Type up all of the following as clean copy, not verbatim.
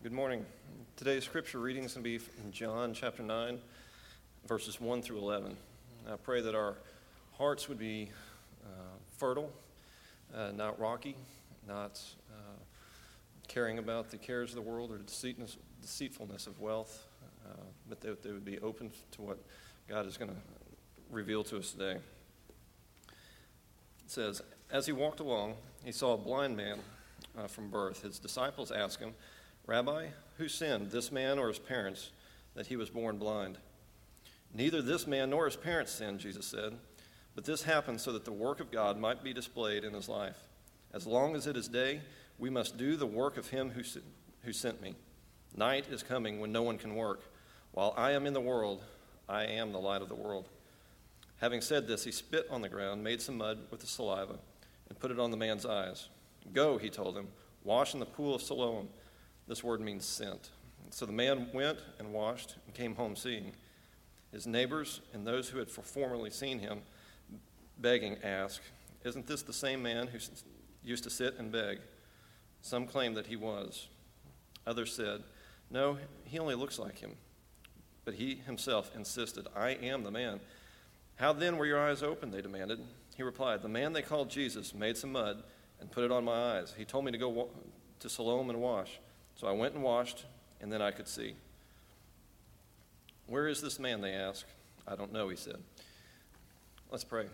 Good morning. Today's scripture reading is going to be from John chapter 9, verses 1 through 11. I pray that our hearts would be fertile, not rocky, not caring about the cares of the world or the deceitfulness of wealth, but that they would be open to what God is going to reveal to us today. It says, as he walked along, he saw a blind man from birth. His disciples asked him, Rabbi, who sinned, this man or his parents, that he was born blind? Neither this man nor his parents sinned, Jesus said, but this happened so that the work of God might be displayed in his life. As long as it is day, we must do the work of him who sent me. Night is coming when no one can work. While I am in the world, I am the light of the world. Having said this, he spit on the ground, made some mud with the saliva, and put it on the man's eyes. Go, he told him, wash in the pool of Siloam. This word means sent. So the man went and washed and came home seeing. His neighbors and those who had formerly seen him begging asked, isn't this the same man who used to sit and beg? Some claimed that he was. Others said, no, he only looks like him. But he himself insisted, I am the man. How then were your eyes open, they demanded. He replied, the man they called Jesus made some mud and put it on my eyes. He told me to go to Siloam and wash. So I went and washed, and then I could see. Where is this man, they asked. I don't know, he said. Let's pray.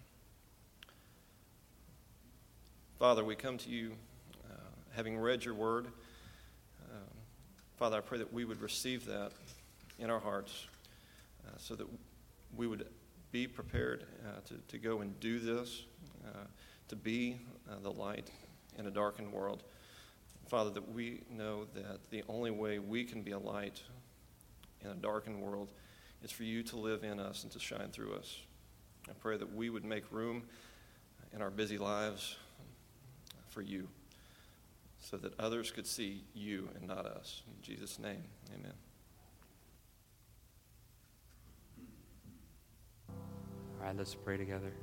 Father, we come to you having read your word. Father, I pray that we would receive that in our hearts so that we would be prepared to go and do this, to be the light in a darkened world. Father, that we know that the only way we can be a light in a darkened world is for you to live in us and to shine through us. I pray that we would make room in our busy lives for you so that others could see you and not us. In Jesus' name, amen. All right, let's pray together.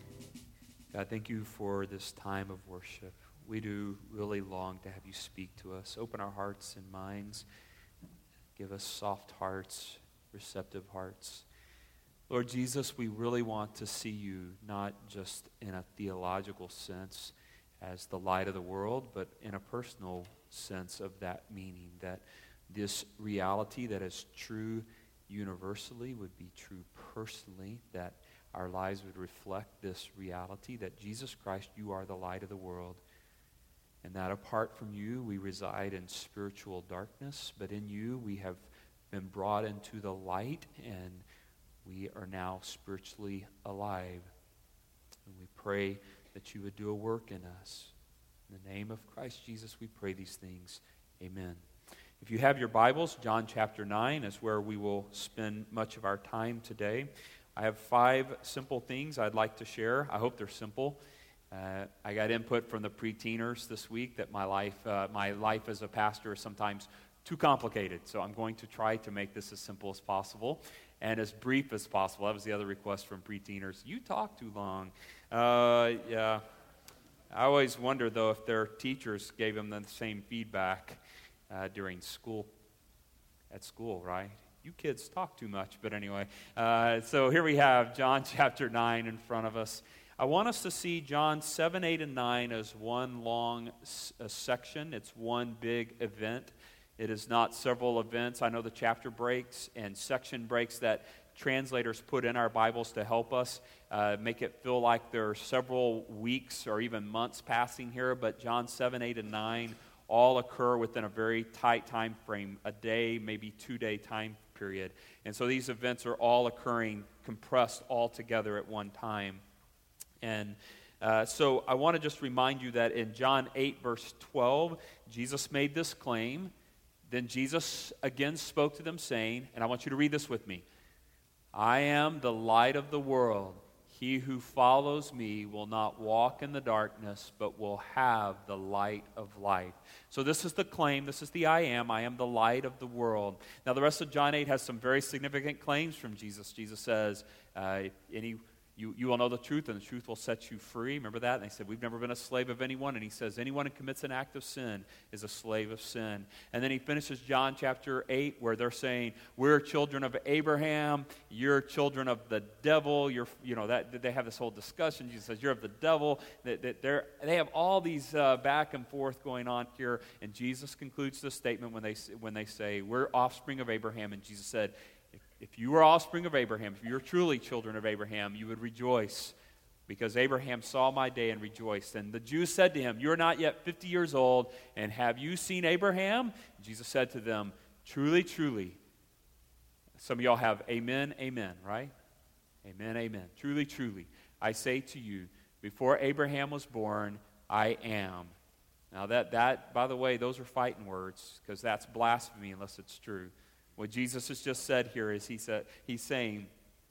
God, thank you for this time of worship. We do really long to have you speak to us. Open our hearts and minds. Give us soft hearts, receptive hearts. Lord Jesus, we really want to see you not just in a theological sense as the light of the world, but in a personal sense of that meaning, that this reality that is true universally would be true personally, that our lives would reflect this reality, that Jesus Christ, you are the light of the world. And that apart from you, we reside in spiritual darkness, but in you we have been brought into the light, and we are now spiritually alive. And we pray that you would do a work in us. In the name of Christ Jesus, we pray these things. Amen. If you have your Bibles, John chapter 9 is where we will spend much of our time today. I have 5 simple things I'd like to share. I hope they're simple. I got input from the pre-teeners this week that my life as a pastor is sometimes too complicated. So I'm going to try to make this as simple as possible and as brief as possible. That was the other request from pre-teeners. You talk too long. Yeah. I always wonder, though, if their teachers gave them the same feedback during school, at school, right? You kids talk too much, but anyway. So here we have John chapter 9 in front of us. I want us to see John 7, 8, and 9 as one long section. It's one big event. It is not several events. I know the chapter breaks and section breaks that translators put in our Bibles to help us make it feel like there are several weeks or even months passing here, but John 7, 8, and 9 all occur within a very tight time frame, a day, maybe 2-day time period. And so these events are all occurring compressed all together at one time. And so I want to just remind you that in John 8, verse 12, Jesus made this claim. Then Jesus again spoke to them, saying, and I want you to read this with me, I am the light of the world. He who follows me will not walk in the darkness, but will have the light of life. So this is the claim. This is the I am the light of the world. Now the rest of John 8 has some very significant claims from Jesus. Jesus says, You will know the truth, and the truth will set you free. Remember that? And they said, we've never been a slave of anyone. And he says, anyone who commits an act of sin is a slave of sin. And then he finishes John chapter 8, where they're saying, we're children of Abraham, you're children of the devil. They have this whole discussion. Jesus says, you're of the devil. They have all these back and forth going on here. And Jesus concludes the statement when they say, we're offspring of Abraham. And Jesus said, if you were offspring of Abraham, if you're truly children of Abraham, you would rejoice, because Abraham saw my day and rejoiced. And the Jews said to him, you're not yet 50 years old, and have you seen Abraham? Jesus said to them, truly, truly. Some of y'all have amen, amen, right? Amen, amen. Truly, truly. I say to you, before Abraham was born, I am. Now that by the way, those are fighting words, because that's blasphemy unless it's true. What Jesus has just said here is he's saying,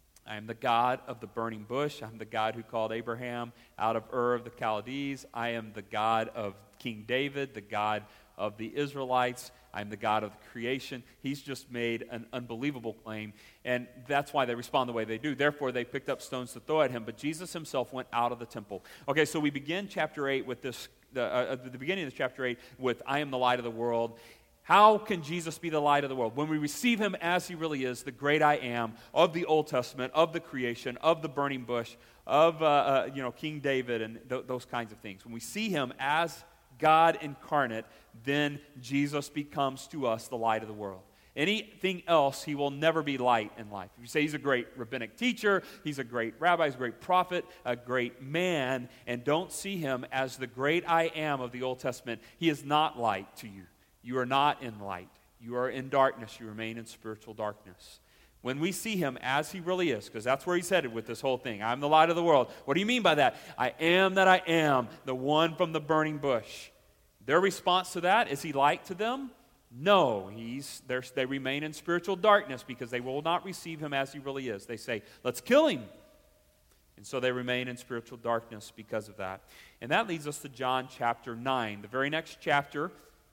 I am the God of the burning bush. I'm the God who called Abraham out of Ur of the Chaldees. I am the God of King David, the God of the Israelites. I'm the God of the creation. He's just made an unbelievable claim, and that's why they respond the way they do. Therefore, they picked up stones to throw at him, but Jesus himself went out of the temple. Okay, so we begin chapter 8 with this, the beginning of chapter 8 with, I am the light of the world. How can Jesus be the light of the world? When we receive him as he really is, the great I am of the Old Testament, of the creation, of the burning bush, of King David and those kinds of things. When we see him as God incarnate, then Jesus becomes to us the light of the world. Anything else, he will never be light in life. If you say he's a great rabbinic teacher, he's a great rabbi, he's a great prophet, a great man, and don't see him as the great I am of the Old Testament, he is not light to you. You are not in light. You are in darkness. You remain in spiritual darkness. When we see him as he really is, because that's where he's headed with this whole thing. I'm the light of the world. What do you mean by that? I am that I am, the one from the burning bush. Their response to that, is he light to them? No. They remain in spiritual darkness because they will not receive him as he really is. They say, let's kill him. And so they remain in spiritual darkness because of that. And that leads us to John chapter 9. The very next chapter.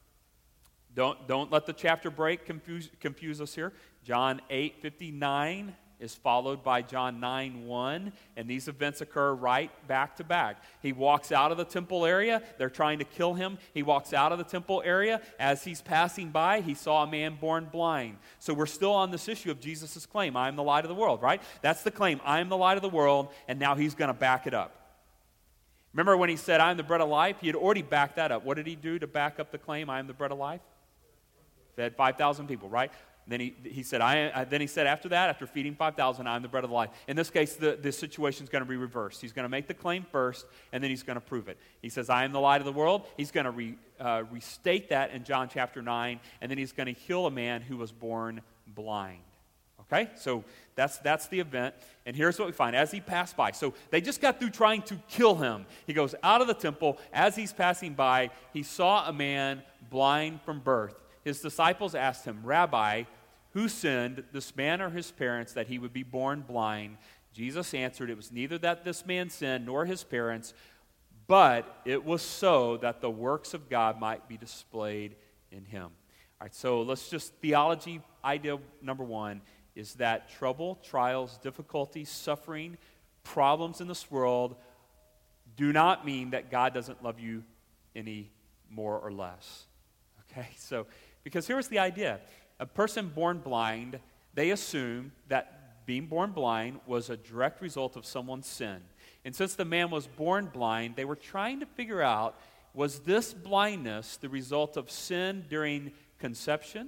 Don't let the chapter break confuse us here. John 8:59 is followed by John 9:1, and these events occur right back to back. He walks out of the temple area. They're trying to kill him. He walks out of the temple area. As he's passing by, he saw a man born blind. So we're still on this issue of Jesus' claim, I am the light of the world, right? That's the claim, I am the light of the world, and now he's going to back it up. Remember when he said, I am the bread of life? He had already backed that up. What did he do to back up the claim, I am the bread of life? Fed 5,000 people, right? Then he said after that, after feeding 5,000, I'm the bread of life. In this case, the situation is going to be reversed. He's going to make the claim first, and then he's going to prove it. He says, I am the light of the world. He's going to restate that in John chapter 9, and then he's going to heal a man who was born blind. Okay? So that's the event. And here's what we find. As he passed by, so they just got through trying to kill him. He goes out of the temple. As he's passing by, he saw a man blind from birth. His disciples asked him, Rabbi, who sinned, this man or his parents, that he would be born blind? Jesus answered, it was neither that this man sinned nor his parents, but it was so that the works of God might be displayed in him. All right, so let's just, theology idea number one is that trouble, trials, difficulties, suffering, problems in this world do not mean that God doesn't love you any more or less. Okay, so because here's the idea. A person born blind, they assume that being born blind was a direct result of someone's sin. And since the man was born blind, they were trying to figure out, was this blindness the result of sin during conception?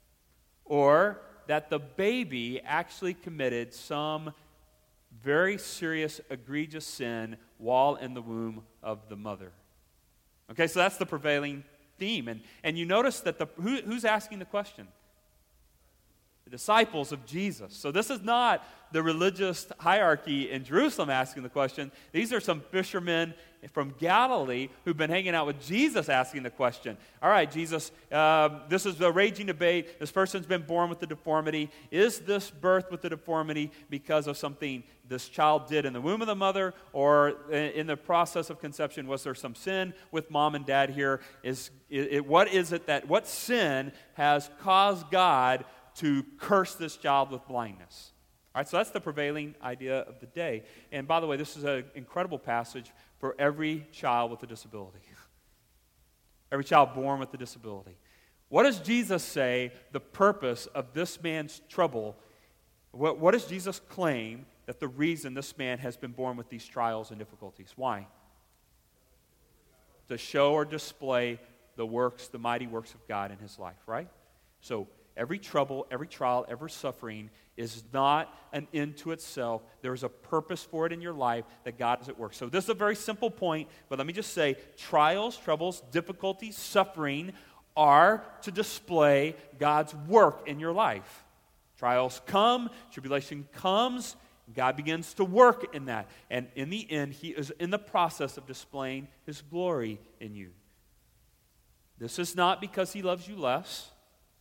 Or that the baby actually committed some very serious, egregious sin while in the womb of the mother? Okay, so that's the prevailing theme. And you notice that who's asking the question? The disciples of Jesus. So this is not the religious hierarchy in Jerusalem asking the question. These are some fishermen from Galilee who've been hanging out with Jesus asking the question. All right, Jesus, this is a raging debate. This person's been born with a deformity. Is this birth with a deformity because of something this child did in the womb of the mother, or in the process of conception, was there some sin with mom and dad here? What sin has caused God to curse this child with blindness? All right, so that's the prevailing idea of the day. And by the way, this is an incredible passage for every child with a disability. Every child born with a disability. What does Jesus say the purpose of this man's trouble? What does Jesus claim that the reason this man has been born with these trials and difficulties? Why? To show or display the works, the mighty works of God in his life, right? So every trouble, every trial, every suffering is not an end to itself. There is a purpose for it in your life that God is at work. So this is a very simple point, but let me just say, trials, troubles, difficulties, suffering are to display God's work in your life. Trials come, tribulation comes, God begins to work in that. And in the end, he is in the process of displaying his glory in you. This is not because he loves you less.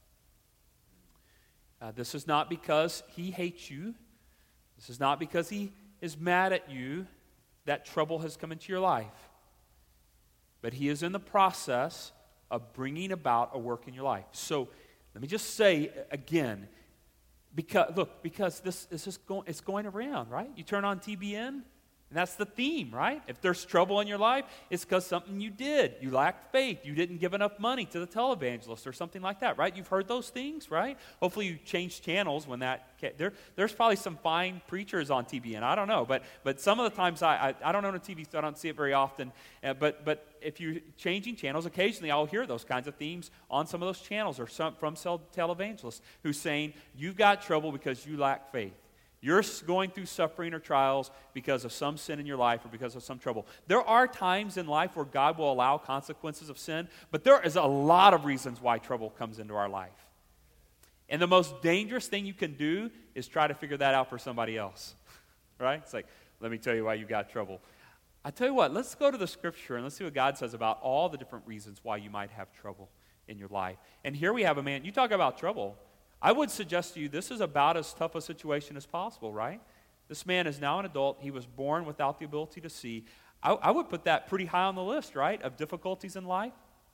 This is not because he hates you. This is not because he is mad at you that trouble has come into your life. But he is in the process of bringing about a work in your life. So let me just say again, because this is just it's going around, right? You turn on TBN, and that's the theme, right? If there's trouble in your life, it's because something you did. You lacked faith. You didn't give enough money to the televangelist or something like that, right? You've heard those things, right? Hopefully you changed channels when that... There's probably some fine preachers on TBN. I don't know. But some of the times I don't own a TV, so I don't see it very often. But if you're changing channels, occasionally I'll hear those kinds of themes on some of those channels or from televangelists who's saying, you've got trouble because you lack faith. You're going through suffering or trials because of some sin in your life or because of some trouble. There are times in life where God will allow consequences of sin, but there is a lot of reasons why trouble comes into our life. And the most dangerous thing you can do is try to figure that out for somebody else, right? It's like, let me tell you why you got trouble. I tell you what, let's go to the Scripture and let's see what God says about all the different reasons why you might have trouble in your life. And here we have a man, you talk about trouble. I would suggest to you this is about as tough a situation as possible, right? This man is now an adult. He was born without the ability to see. I would put that pretty high on the list, right, of difficulties in life.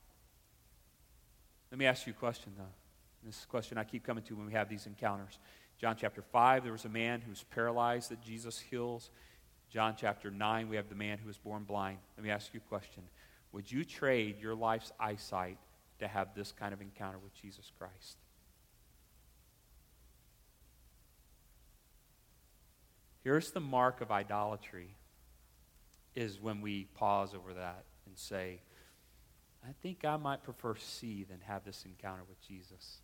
Let me ask you a question, though. This is a question I keep coming to when we have these encounters. John chapter 5, there was a man who was paralyzed that Jesus heals. John chapter 9, we have the man who was born blind. Let me ask you a question. Would you trade your life's eyesight to have this kind of encounter with Jesus Christ? Here's the mark of idolatry, is when we pause over that and say, I think I might prefer see than have this encounter with Jesus.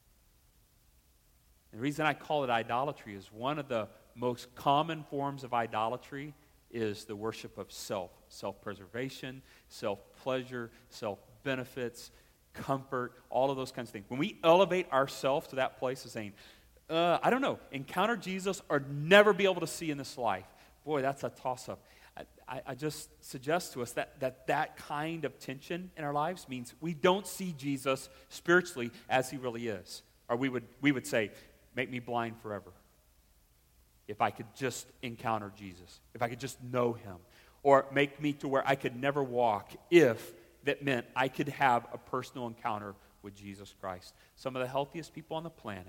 The reason I call it idolatry is one of the most common forms of idolatry is the worship of self, self-preservation, self-pleasure, self-benefits, comfort, all of those kinds of things. When we elevate ourselves to that place of saying, I don't know, encounter Jesus or never be able to see in this life. Boy, that's a toss-up. I just suggest to us that kind of tension in our lives means we don't see Jesus spiritually as he really is. Or we would say, make me blind forever. If I could just encounter Jesus. If I could just know him. Or make me to where I could never walk if that meant I could have a personal encounter with Jesus Christ. Some of the healthiest people on the planet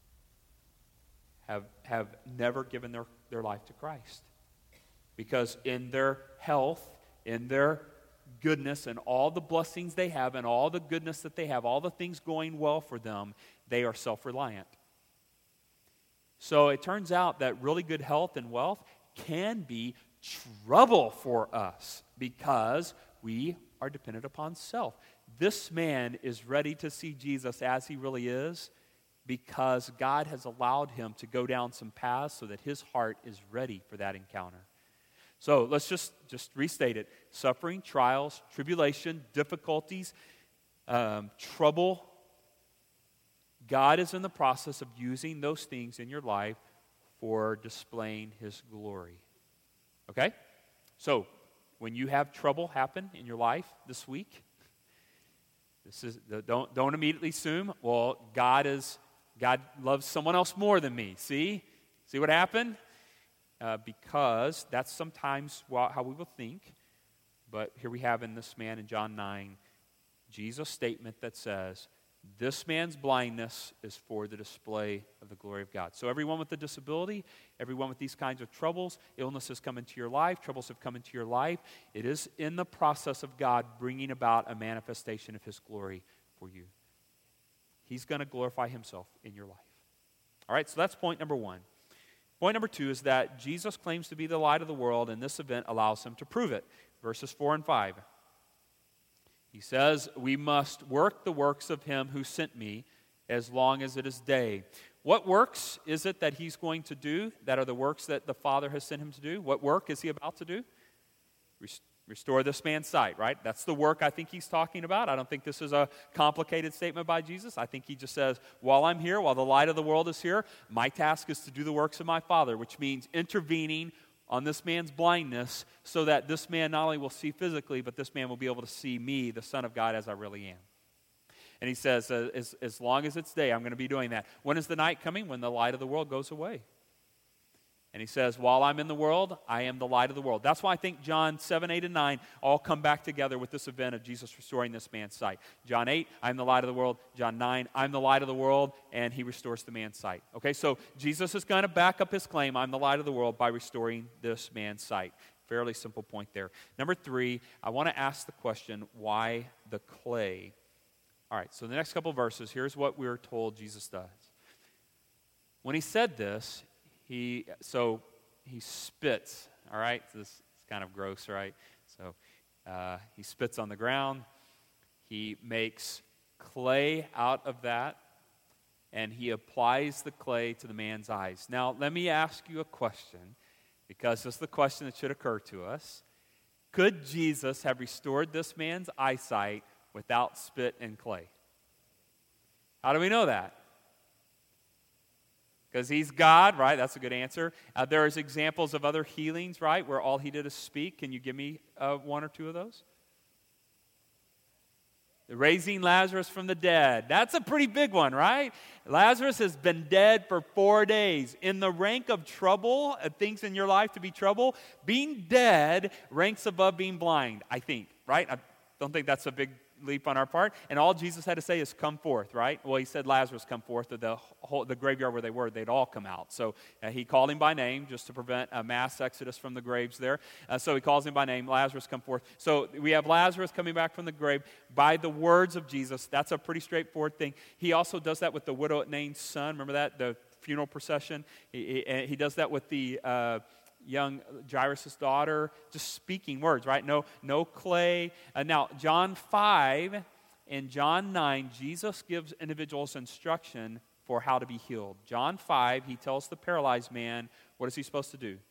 have never given their life to Christ. Because in their health, in their goodness, and all the blessings they have, and all the goodness that they have, all the things going well for them, they are self-reliant. So it turns out that really good health and wealth can be trouble for us because we are dependent upon self. This man is ready to see Jesus as he really is, because God has allowed him to go down some paths so that his heart is ready for that encounter. So let's just restate it. Suffering, trials, tribulation, difficulties, trouble. God is in the process of using those things in your life for displaying his glory. Okay? So when you have trouble happen in your life this week, don't immediately assume, well, God loves someone else more than me. See what happened? Because that's sometimes how we will think. But here we have in this man in John 9, Jesus' statement that says, This man's blindness is for the display of the glory of God. So everyone with a disability, everyone with these kinds of troubles, illnesses come into your life, troubles have come into your life. It is in the process of God bringing about a manifestation of His glory for you. He's going to glorify Himself in your life. All right, so that's point number one. Point number two is that Jesus claims to be the light of the world, and this event allows Him to prove it. Verses 4 and 5. He says, we must work the works of Him who sent me as long as it is day. What works is it that He's going to do that are the works that the Father has sent Him to do? What work is He about to do? Restore this man's sight, right? That's the work I think He's talking about. I don't think this is a complicated statement by Jesus. I think He just says, while I'm here, while the light of the world is here, my task is to do the works of my Father, which means intervening on this man's blindness so that this man not only will see physically, but this man will be able to see me, the Son of God, as I really am. And He says, as long as it's day, I'm going to be doing that. When is the night coming? When the light of the world goes away. And He says, while I'm in the world, I am the light of the world. That's why I think John 7, 8, and 9 all come back together with this event of Jesus restoring this man's sight. John 8, I'm the light of the world. John 9, I'm the light of the world, and He restores the man's sight. Okay, so Jesus is going to back up His claim, I'm the light of the world, by restoring this man's sight. Fairly simple point there. Number 3, I want to ask the question, why the clay? All right, so the next couple verses, here's what we're told Jesus does. When He said this, He spits, all right? So this is kind of gross, right? So He spits on the ground. He makes clay out of that, and He applies the clay to the man's eyes. Now, let me ask you a question, because this is the question that should occur to us. Could Jesus have restored this man's eyesight without spit and clay? How do we know that? Because He's God, right? That's a good answer. There's examples of other healings, right, where all He did is speak. Can you give me one or two of those? Raising Lazarus from the dead. That's a pretty big one, right? Lazarus has been dead for 4 days. In the rank of trouble, things in your life to be trouble, being dead ranks above being blind, I think, right? I don't think that's a big leap on our part. And all Jesus had to say is, come forth, right? Well, He said, Lazarus, come forth. The graveyard where they were, they'd all come out. So He called him by name just to prevent a mass exodus from the graves there. So He calls him by name, Lazarus, come forth. So we have Lazarus coming back from the grave by the words of Jesus. That's a pretty straightforward thing. He also does that with the widow at Nain's son. Remember that? The funeral procession. He does that with the young Jairus' daughter, just speaking words, right? No clay. Now, John 5 and John 9, Jesus gives individuals instruction for how to be healed. John 5, He tells the paralyzed man, what is he supposed to do?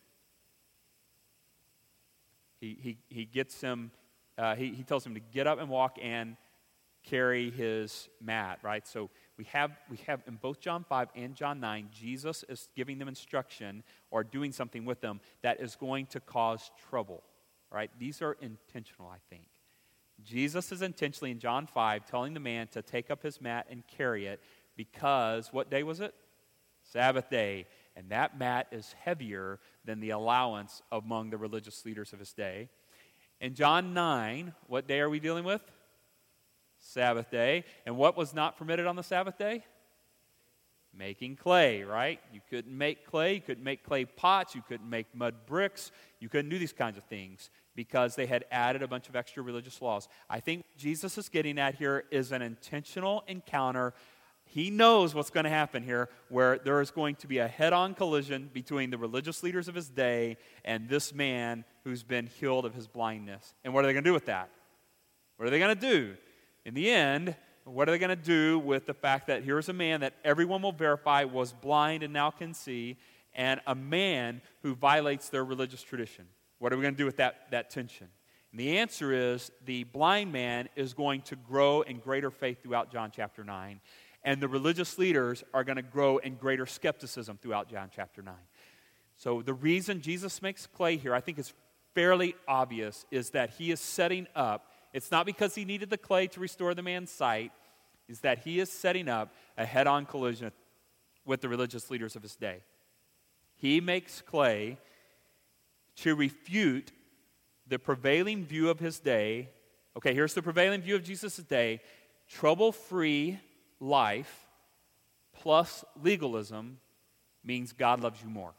He gets him, he tells him to get up and walk and carry his mat, right? So we have in both John 5 and John 9, Jesus is giving them instruction or doing something with them that is going to cause trouble, right? These are intentional, I think. Jesus is intentionally in John 5 telling the man to take up his mat and carry it because what day was it? Sabbath day. And that mat is heavier than the allowance among the religious leaders of his day. In John 9, what day are we dealing with? Sabbath day. And what was not permitted on the Sabbath day? Making clay, right? You couldn't make clay. You couldn't make clay pots. You couldn't make mud bricks. You couldn't do these kinds of things because they had added a bunch of extra religious laws. I think what Jesus is getting at here is an intentional encounter. He knows what's going to happen here, where there is going to be a head-on collision between the religious leaders of his day and this man who's been healed of his blindness. And what are they going to do with that? What are they going to do? In the end, what are they going to do with the fact that here's a man that everyone will verify was blind and now can see, and a man who violates their religious tradition? What are we going to do with that tension? And the answer is the blind man is going to grow in greater faith throughout John chapter 9, and the religious leaders are going to grow in greater skepticism throughout John chapter 9. So the reason Jesus makes clay here, I think is fairly obvious, is that he is setting up. It's not because he needed the clay to restore the man's sight, is that he is setting up a head-on collision with the religious leaders of his day. He makes clay to refute the prevailing view of his day. Okay, here's the prevailing view of Jesus' day. Trouble-free, life plus legalism means God loves you more.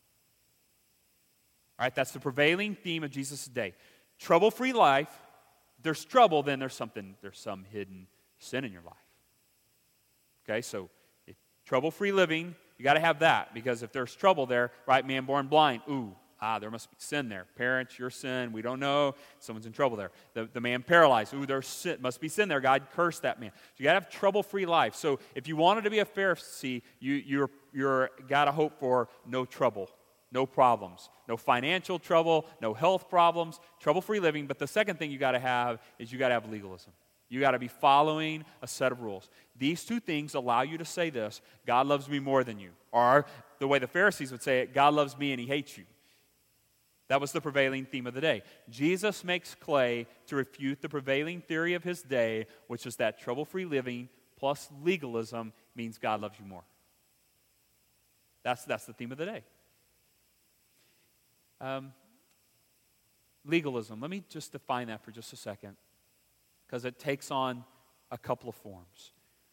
All right, that's the prevailing theme of Jesus' day. Trouble-free life. If there's trouble, then there's some hidden sin in your life. Okay, so trouble-free living, you got to have that, because if there's trouble there, right, man born blind, there must be sin there. Parents, your sin, we don't know, someone's in trouble there. The man paralyzed, must be sin there. God cursed that man. So you got to have trouble-free life. So if you wanted to be a Pharisee, you're got to hope for no trouble. No problems, no financial trouble, no health problems, trouble-free living. But the second thing you got to have is you got to have legalism. You got to be following a set of rules. These two things allow you to say this: God loves me more than you. Or the way the Pharisees would say it, God loves me and he hates you. That was the prevailing theme of the day. Jesus makes clay to refute the prevailing theory of his day, which is that trouble-free living plus legalism means God loves you more. That's the theme of the day. Legalism. Let me just define that for just a second, because it takes on a couple of forms.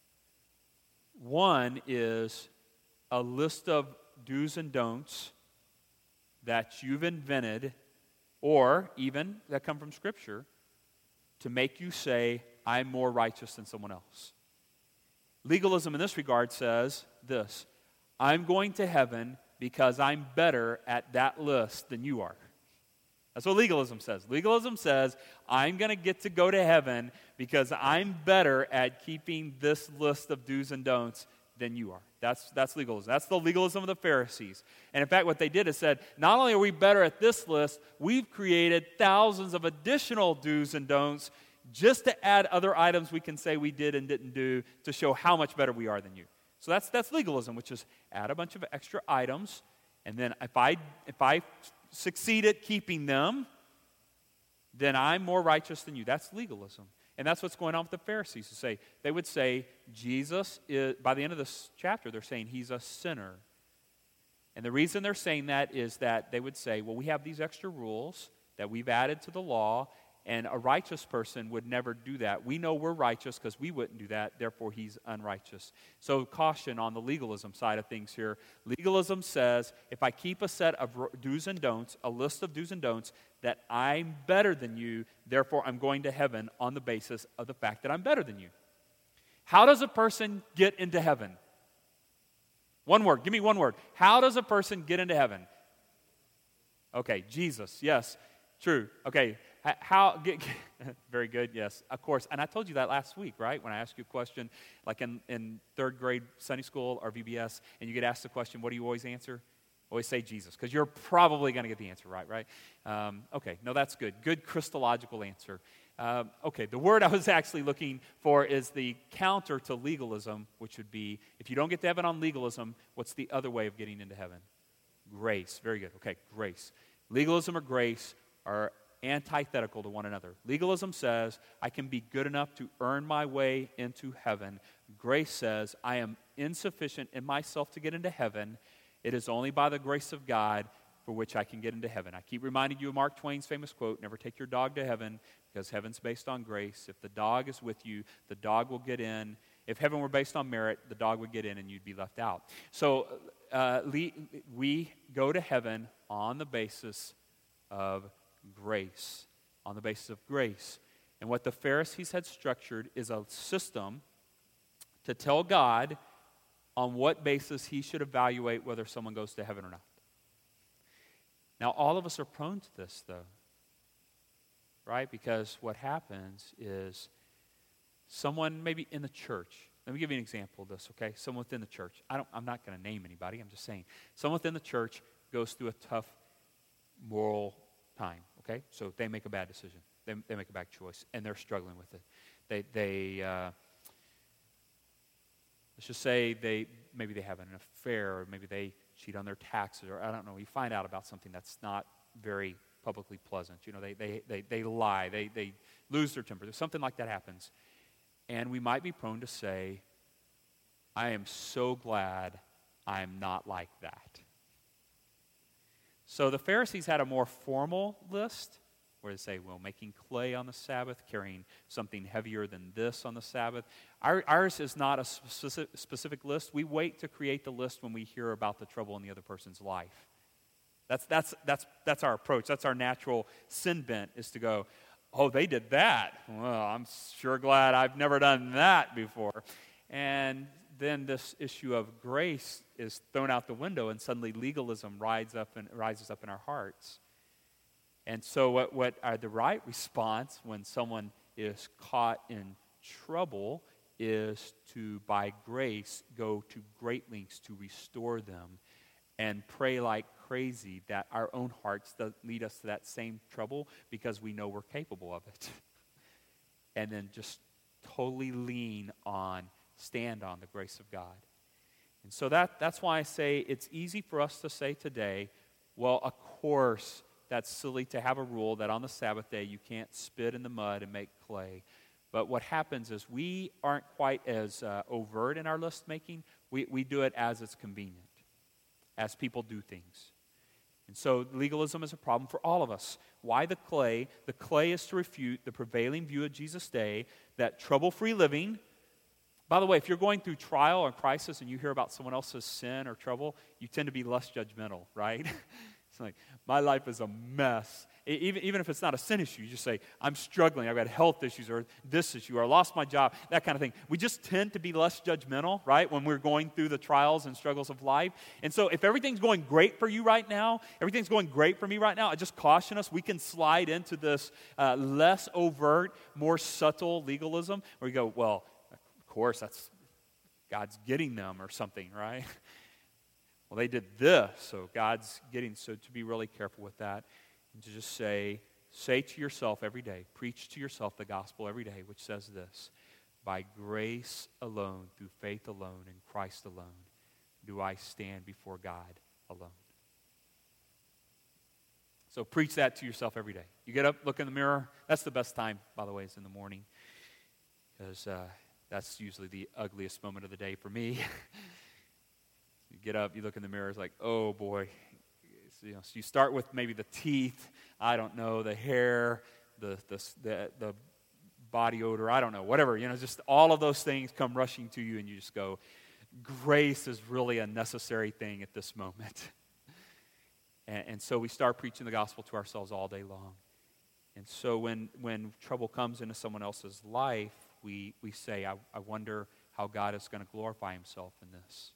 One is a list of do's and don'ts that you've invented, or even that come from Scripture, to make you say, I'm more righteous than someone else. Legalism in this regard says this: I'm going to heaven because I'm better at that list than you are. That's what legalism says. Legalism says, I'm going to get to go to heaven because I'm better at keeping this list of do's and don'ts than you are. That's legalism. That's the legalism of the Pharisees. And in fact, what they did is said, not only are we better at this list, we've created thousands of additional do's and don'ts just to add other items we can say we did and didn't do to show how much better we are than you. So that's legalism, which is add a bunch of extra items, and then if I succeed at keeping them, then I'm more righteous than you. That's legalism. And that's what's going on with the Pharisees. They would say, Jesus is, by the end of this chapter, they're saying he's a sinner. And the reason they're saying that is that they would say, well, we have these extra rules that we've added to the law, and a righteous person would never do that. We know we're righteous because we wouldn't do that, therefore he's unrighteous. So caution on the legalism side of things here. Legalism says, if I keep a set of do's and don'ts, a list of do's and don'ts, that I'm better than you, therefore I'm going to heaven on the basis of the fact that I'm better than you. How does a person get into heaven? One word. Give me one word. How does a person get into heaven? Okay, Jesus. Yes, true. Okay, very good, yes, of course. And I told you that last week, right? When I asked you a question, like in third grade Sunday school or VBS, and you get asked the question, what do you always answer? Always say Jesus, because you're probably going to get the answer right? Okay, no, that's good. Good Christological answer. Okay, the word I was actually looking for is the counter to legalism, which would be, if you don't get to heaven on legalism, what's the other way of getting into heaven? Grace. Very good. Okay, grace. Legalism or grace are antithetical to one another. Legalism says, I can be good enough to earn my way into heaven. Grace says, I am insufficient in myself to get into heaven. It is only by the grace of God for which I can get into heaven. I keep reminding you of Mark Twain's famous quote, never take your dog to heaven, because heaven's based on grace. If the dog is with you, the dog will get in. If heaven were based on merit, the dog would get in and you'd be left out. So we go to heaven on the basis of grace. On the basis of grace. And what the Pharisees had structured is a system to tell God on what basis he should evaluate whether someone goes to heaven or not. Now, all of us are prone to this, though, right? Because what happens is someone maybe in the church, let me give you an example of this, okay? Someone within the church. I'm not going to name anybody, I'm just saying. Someone within the church goes through a tough moral time, okay? So they make a bad decision. They make a bad choice, and they're struggling with it. Let's just say maybe they have an affair, or maybe they cheat on their taxes, or I don't know. You find out about something that's not very publicly pleasant. You know, they lie, they lose their temper. Something like that happens. And we might be prone to say, I am so glad I am not like that. So the Pharisees had a more formal list where they say, well, making clay on the Sabbath, carrying something heavier than this on the Sabbath. Ours is not a specific list. We wait to create the list when we hear about the trouble in the other person's life. That's our approach. That's our natural sin bent, is to go, oh, they did that. Well, I'm sure glad I've never done that before. And then this issue of grace is thrown out the window, and suddenly legalism rises up in our hearts. And so what the right response when someone is caught in trouble is to, by grace, go to great lengths to restore them and pray like crazy that our own hearts don't lead us to that same trouble because we know we're capable of it. And then just totally stand on the grace of God. And so that's why I say it's easy for us to say today, well, of course, that's silly to have a rule that on the Sabbath day you can't spit in the mud and make clay. But what happens is we aren't quite as overt in our list making. We do it as it's convenient, as people do things. And so legalism is a problem for all of us. Why the clay? The clay is to refute the prevailing view of Jesus' day that trouble-free living. By the way, if you're going through trial or crisis and you hear about someone else's sin or trouble, you tend to be less judgmental, right? It's like, my life is a mess. Even if it's not a sin issue, you just say, I'm struggling, I've got health issues, or this issue, or I lost my job, that kind of thing. We just tend to be less judgmental, right, when we're going through the trials and struggles of life. And so if everything's going great for you right now, everything's going great for me right now, I just caution us, we can slide into this less overt, more subtle legalism, where we go, well, of course, that's God's getting them or something, right? Well, they did this, so God's getting, so to be really careful with that, and to just say to yourself every day, preach to yourself the gospel every day, which says this: by grace alone, through faith alone, in Christ alone, do I stand before God alone. So preach that to yourself every day. You get up, look in the mirror. That's the best time, by the way, is in the morning, because that's usually the ugliest moment of the day for me. You get up, you look in the mirror, it's like, oh boy. So you start with maybe the teeth, I don't know, the hair, the body odor, I don't know, whatever. Just all of those things come rushing to you, and you just go, grace is really a necessary thing at this moment. And so we start preaching the gospel to ourselves all day long. And so when trouble comes into someone else's life, we say, I wonder how God is going to glorify himself in this.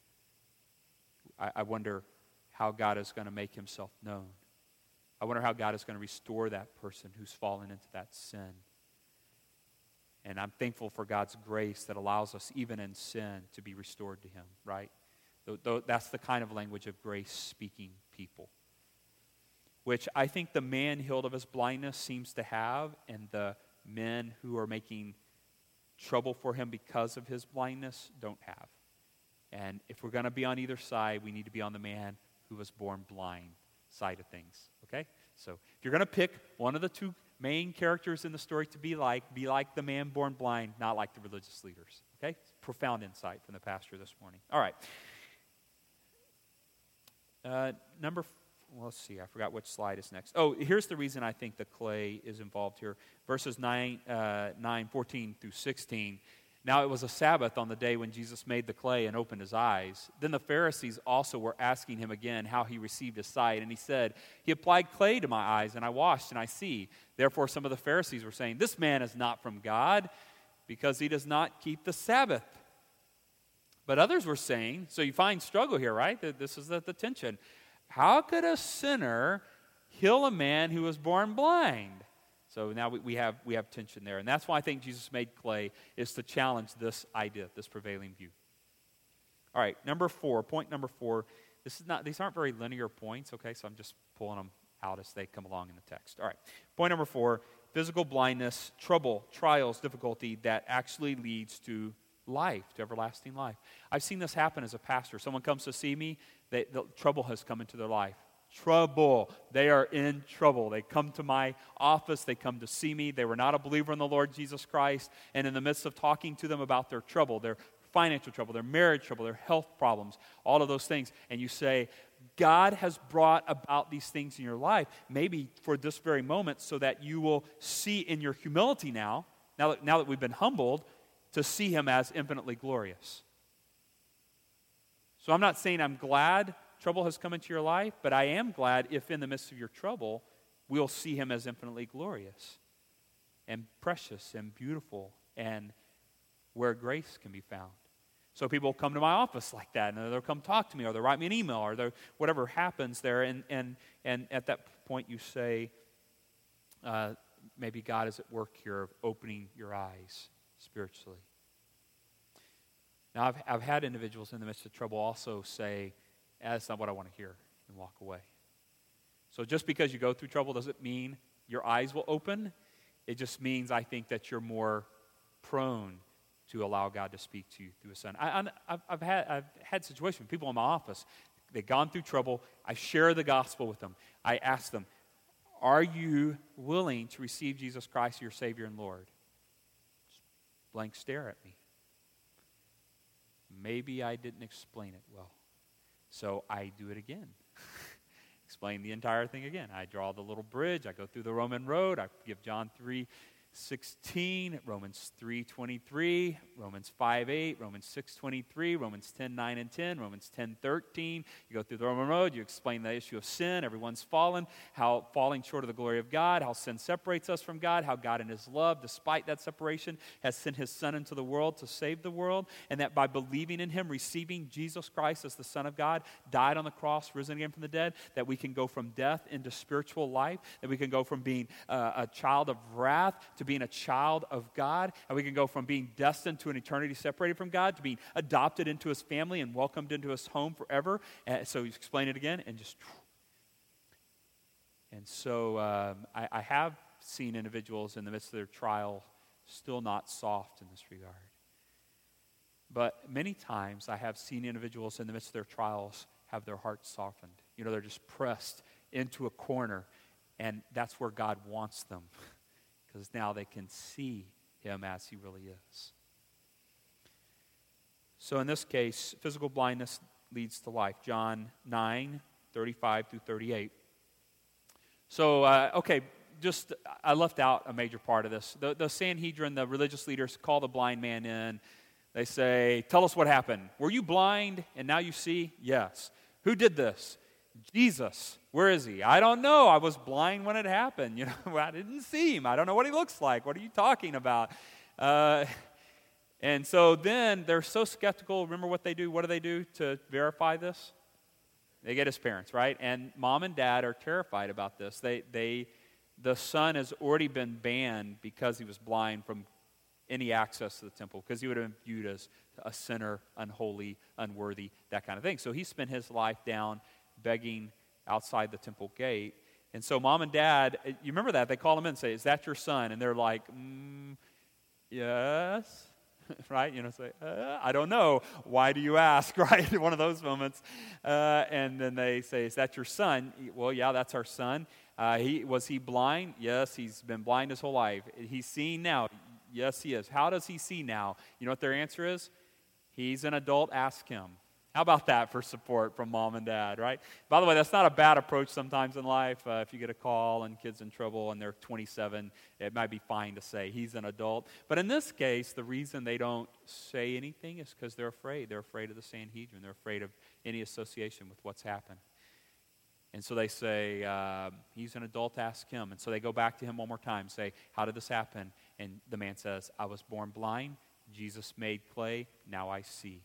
I wonder how God is going to make himself known. I wonder how God is going to restore that person who's fallen into that sin. And I'm thankful for God's grace that allows us, even in sin, to be restored to him, right? That's the kind of language of grace-speaking people, which I think the man healed of his blindness seems to have, and the men who are making trouble for him because of his blindness don't have. And if we're going to be on either side, we need to be on the man who was born blind side of things, okay? So if you're going to pick one of the two main characters in the story to be like the man born blind, not like the religious leaders, okay? Profound insight from the pastor this morning. All right. Let's see, I forgot which slide is next. Oh, here's the reason I think the clay is involved here. Verses 14 through 16. Now it was a Sabbath on the day when Jesus made the clay and opened his eyes. Then the Pharisees also were asking him again how he received his sight. And he said, he applied clay to my eyes, and I washed, and I see. Therefore some of the Pharisees were saying, this man is not from God, because he does not keep the Sabbath. But others were saying, so you find struggle here, right? This is the tension. How could a sinner heal a man who was born blind? So now we have tension there. And that's why I think Jesus made clay, is to challenge this idea, this prevailing view. All right, point number four. These aren't very linear points, okay? So I'm just pulling them out as they come along in the text. All right, point number 4, physical blindness, trouble, trials, difficulty that actually leads to life, to everlasting life. I've seen this happen as a pastor. Someone comes to see me, the trouble has come into their life. Trouble. They are in trouble. They come to my office. They come to see me. They were not a believer in the Lord Jesus Christ. And in the midst of talking to them about their trouble, their financial trouble, their marriage trouble, their health problems, all of those things, and you say, God has brought about these things in your life, maybe for this very moment, so that you will see in your humility now that we've been humbled, to see him as infinitely glorious. So I'm not saying I'm glad trouble has come into your life, but I am glad if in the midst of your trouble, we'll see him as infinitely glorious and precious and beautiful and where grace can be found. So people come to my office like that, and they'll come talk to me, or they'll write me an email, or whatever happens there, and at that point you say, maybe God is at work here of opening your eyes spiritually. Now, I've had individuals in the midst of trouble also say, that's not what I want to hear, and walk away. So just because you go through trouble doesn't mean your eyes will open. It just means, I think, that you're more prone to allow God to speak to you through His Son. I've had situations with people in my office. They've gone through trouble. I share the gospel with them. I ask them, are you willing to receive Jesus Christ, your Savior and Lord? Just blank stare at me. Maybe I didn't explain it well. So I do it again. Explain the entire thing again. I draw the little bridge. I go through the Roman road. I give John 3:16, Romans 3:23, Romans 5:8, Romans 6:23, Romans 10:9 and 10, Romans 10:13. You go through the Roman road, you explain the issue of sin, everyone's fallen, how falling short of the glory of God, how sin separates us from God, how God in His love, despite that separation, has sent His Son into the world to save the world, and that by believing in Him, receiving Jesus Christ as the Son of God, died on the cross, risen again from the dead, that we can go from death into spiritual life, that we can go from being a child of wrath to being a child of God, and we can go from being destined to an eternity separated from God to being adopted into His family and welcomed into His home forever. So you explain it again, and so I have seen individuals in the midst of their trial still not soft in this regard. But many times I have seen individuals in the midst of their trials have their hearts softened. They're just pressed into a corner, and that's where God wants them. Because now they can see Him as He really is. So in this case, physical blindness leads to life. John 9:35-38. So, I left out a major part of this. The Sanhedrin, the religious leaders, call the blind man in. They say, tell us what happened. Were you blind and now you see? Yes. Who did this? Jesus. Where is He? I don't know. I was blind when it happened. I didn't see Him. I don't know what He looks like. What are you talking about? And so then they're so skeptical. Remember what they do? What do they do to verify this? They get His parents, right? And mom and dad are terrified about this. The son has already been banned because he was blind from any access to the temple, because he would have been viewed as a sinner, unholy, unworthy, that kind of thing. So he spent his life down begging outside the temple gate. And so mom and dad, you remember that? They call him in and say, is that your son? And they're like, yes. Right? Say, I don't know. Why do you ask? Right? One of those moments. And then they say, is that your son? Well, yeah, that's our son. Was he blind? Yes, he's been blind his whole life. He's seeing now. Yes, he is. How does he see now? You know what their answer is? He's an adult. Ask him. How about that for support from mom and dad, right? By the way, that's not a bad approach sometimes in life. If you get a call and kid's in trouble and they're 27, it might be fine to say he's an adult. But in this case, the reason they don't say anything is because they're afraid. They're afraid of the Sanhedrin. They're afraid of any association with what's happened. And so they say, he's an adult, ask him. And so they go back to him one more time, say, how did this happen? And the man says, I was born blind. Jesus made clay. Now I see.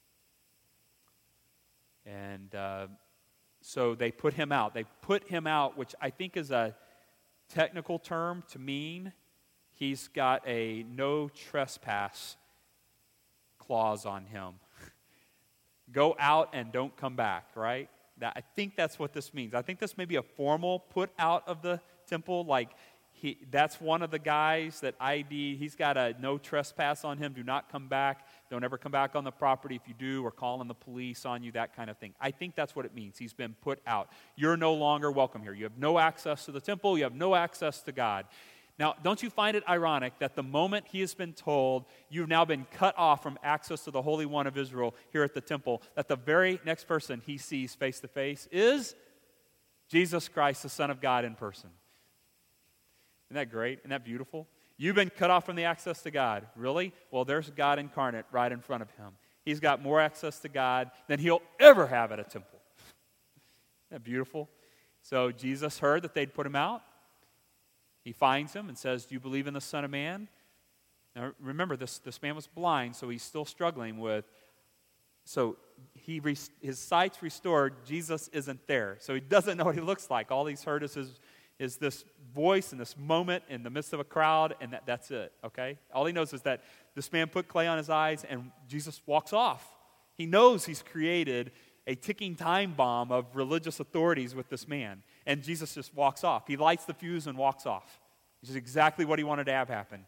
And so they put him out. They put him out, which I think is a technical term to mean he's got a no trespass clause on him. Go out and don't come back, right? I think that's what this means. I think this may be a formal put out of the temple, like that's one of the guys that ID, he's got a no trespass on him, do not come back, don't ever come back on the property. If you do, we're calling the police on you, that kind of thing. I think that's what it means. He's been put out. You're no longer welcome here. You have no access to the temple. You have no access to God. Now, don't you find it ironic that the moment he has been told, you've now been cut off from access to the Holy One of Israel here at the temple, that the very next person he sees face to face is Jesus Christ, the Son of God in person? Isn't that great? Isn't that beautiful? You've been cut off from the access to God. Really? Well, there's God incarnate right in front of him. He's got more access to God than he'll ever have at a temple. Isn't that beautiful? So Jesus heard that they'd put him out. He finds him and says, "Do you believe in the Son of Man?" Now remember, this man was blind, so he's still struggling with. So his sight's restored. Jesus isn't there, so he doesn't know what he looks like. All he's heard is this voice in this moment in the midst of a crowd, and that's it. Okay, all he knows is that this man put clay on his eyes, and Jesus walks off. He knows he's created a ticking time bomb of religious authorities with this man. And Jesus just walks off. He lights the fuse and walks off. Which is exactly what he wanted to have happen.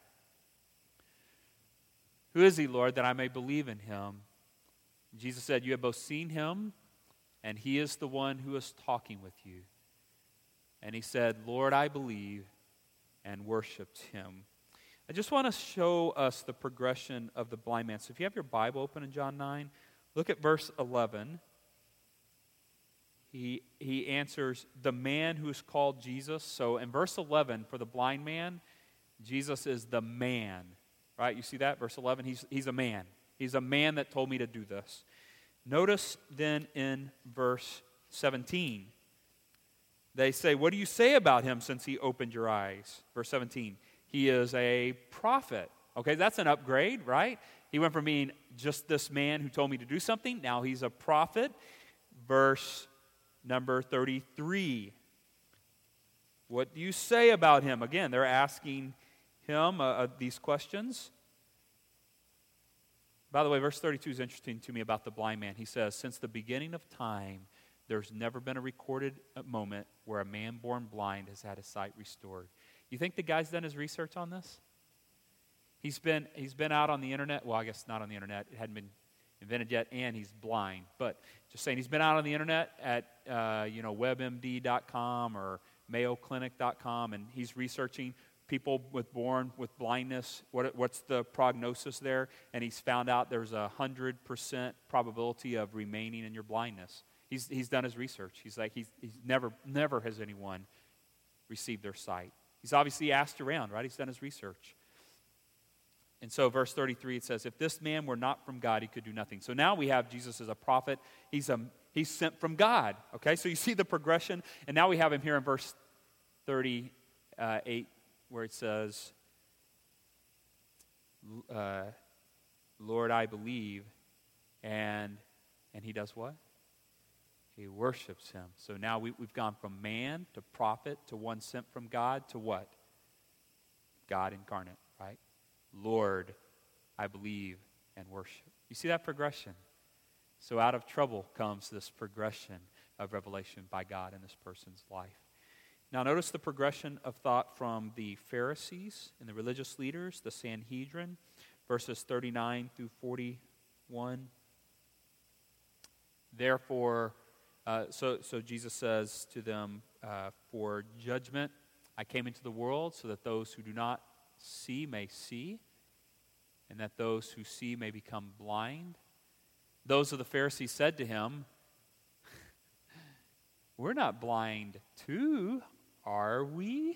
"Who is he, Lord, that I may believe in him?" Jesus said, "You have both seen him, and he is the one who is talking with you." And he said, "Lord, I believe," and worshiped him. I just want to show us the progression of the blind man. So if you have your Bible open in John 9, look at verse 11. He answers, "The man who is called Jesus." So in verse 11, for the blind man, Jesus is the man. Right? You see that? Verse 11, he's a man. He's a man that told me to do this. Notice then in verse 17, they say, "What do you say about him since he opened your eyes?" Verse 17, "He is a prophet." Okay, that's an upgrade, right? He went from being just this man who told me to do something, now he's a prophet. Verse number 33. "What do you say about him?" Again, they're asking him these questions. By the way, verse 32 is interesting to me about the blind man. He says, "Since the beginning of time, there's never been a recorded moment where a man born blind has had his sight restored." You think the guy's done his research on this? He's been out on the internet. Well, I guess not on the internet. It hadn't been invented yet, and he's blind. But just saying, he's been out on the internet at WebMD.com or MayoClinic.com, and he's researching people born with blindness. What's the prognosis there? And he's found out there's 100% probability of remaining in your blindness. He's done his research. He's like he's never has anyone received their sight. He's obviously asked around, right? He's done his research. And so verse 33, it says, "If this man were not from God, he could do nothing." So now we have Jesus as a prophet. He's sent from God. Okay, so you see the progression. And now we have him here in verse 38 where it says, "Lord, I believe." And he does what? He worships him. So now we've gone from man to prophet to one sent from God to what? God incarnate, right? "Lord, I believe," and worship. You see that progression? So out of trouble comes this progression of revelation by God in this person's life. Now notice the progression of thought from the Pharisees and the religious leaders, the Sanhedrin, verses 39 through 41. "Therefore," so Jesus says to them, "For judgment I came into the world so that those who do not see may see, and that those who see may become blind." Those of the Pharisees said to him, "We're not blind too, are we?"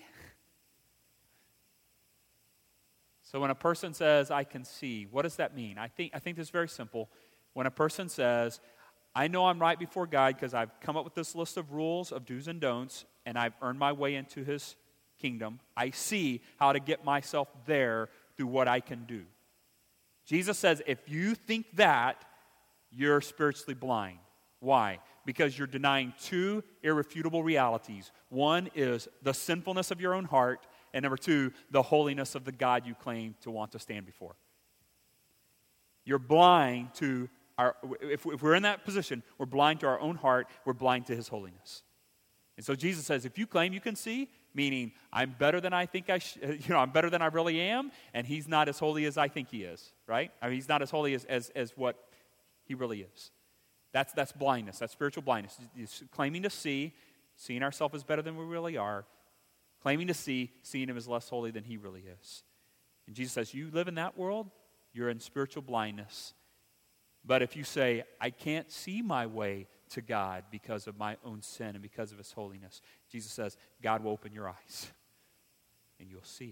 So when a person says, "I can see," what does that mean? I think this is very simple. When a person says, "I know I'm right before God because I've come up with this list of rules of do's and don'ts, and I've earned my way into his kingdom. I see how to get myself there through what I can do." Jesus says, if you think that, you're spiritually blind. Why? Because you're denying two irrefutable realities. One is the sinfulness of your own heart, and number two, the holiness of the God you claim to want to stand before. You're blind to if we're in that position, we're blind to our own heart, we're blind to his holiness. And so Jesus says, if you claim you can see, meaning I'm better than I think I'm better than I really am, and he's not as holy as I think he is, right? I mean, he's not as holy as what he really is. That's blindness. That's spiritual blindness. It's claiming to see, seeing ourselves as better than we really are. claiming to see, seeing him as less holy than he really is. And Jesus says, you live in that world, you're in spiritual blindness. But if you say, I can't see my way to God because of my own sin and because of his holiness, Jesus says, God will open your eyes and you'll see.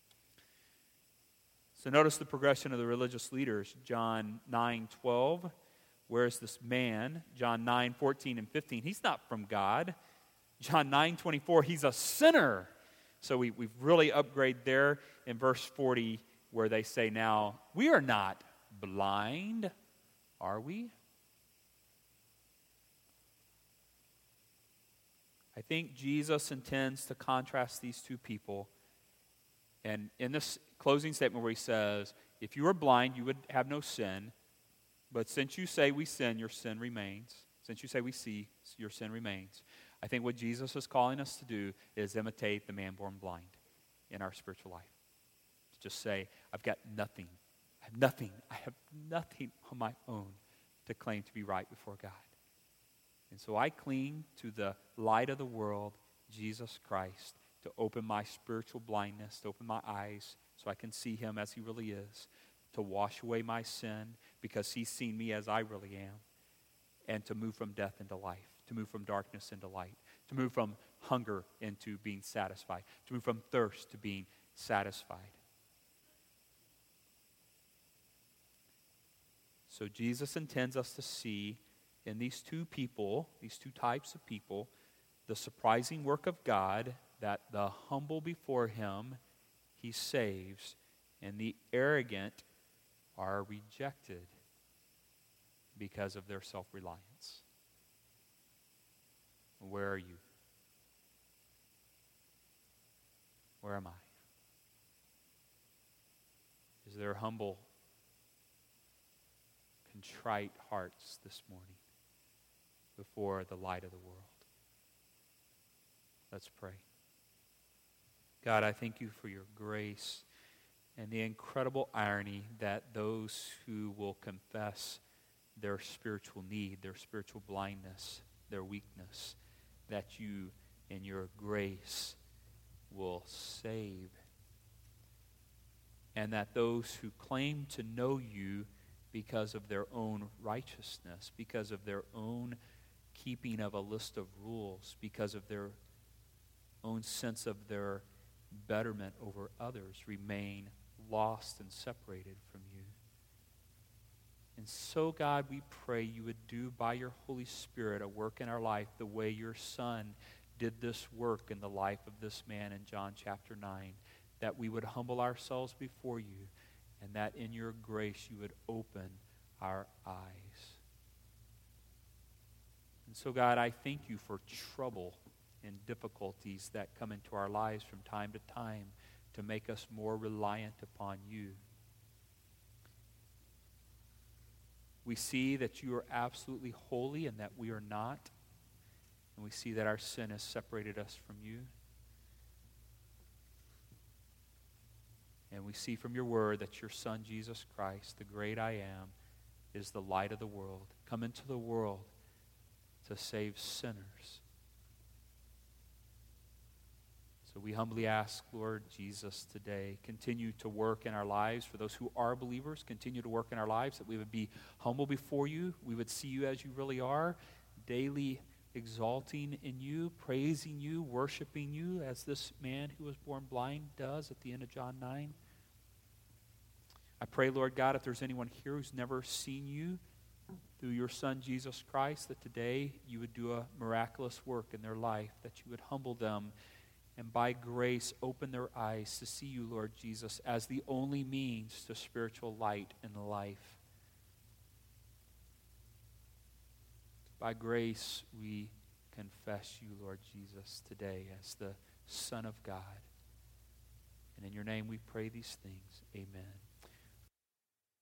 So notice the progression of the religious leaders. John 9:12, where's this man? John 9:14 and 15, he's not from God. John 9:24, he's a sinner. So we've really upgraded there in verse 40 where they say now, we are not blind, are we? I think Jesus intends to contrast these two people. And in this closing statement where he says, if you were blind, you would have no sin. But since you say we sin, your sin remains. Since you say we see, your sin remains. I think what Jesus is calling us to do is imitate the man born blind in our spiritual life. To just say, I've got nothing. I have nothing on my own to claim to be right before God. And so I cling to the light of the world, Jesus Christ, to open my spiritual blindness, to open my eyes so I can see him as he really is, to wash away my sin because he's seen me as I really am, and to move from death into life, to move from darkness into light, to move from hunger into being satisfied, to move from thirst to being satisfied. So Jesus intends us to see in these two people, these two types of people, the surprising work of God that the humble before him he saves, and the arrogant are rejected because of their self-reliance. Where are you? Where am I? Is there humble, contrite hearts this morning before the light of the world? Let's pray. God, I thank you for your grace and the incredible irony that those who will confess their spiritual need, their spiritual blindness, their weakness, that you in your grace will save. And that those who claim to know you because of their own righteousness, because of their own keeping of a list of rules, because of their own sense of their betterment over others, remain lost and separated from you. And so, God, we pray you would do by your Holy Spirit a work in our life the way your Son did this work in the life of this man in John chapter 9, that we would humble ourselves before you, and that in your grace you would open our eyes. And so, God, I thank you for trouble and difficulties that come into our lives from time to time to make us more reliant upon you. We see that you are absolutely holy and that we are not. And we see that our sin has separated us from you. And we see from your word that your Son, Jesus Christ, the great I am, is the light of the world, come into the world to save sinners. So we humbly ask, Lord Jesus, today, continue to work in our lives. For those who are believers, continue to work in our lives, that we would be humble before you. We would see you as you really are, daily exalting in you, praising you, worshiping you, as this man who was born blind does at the end of John 9. I pray, Lord God, if there's anyone here who's never seen you through your Son, Jesus Christ, that today you would do a miraculous work in their life, that you would humble them and by grace open their eyes to see you, Lord Jesus, as the only means to spiritual light and life. By grace we confess you, Lord Jesus, today as the Son of God. And in your name we pray these things. Amen.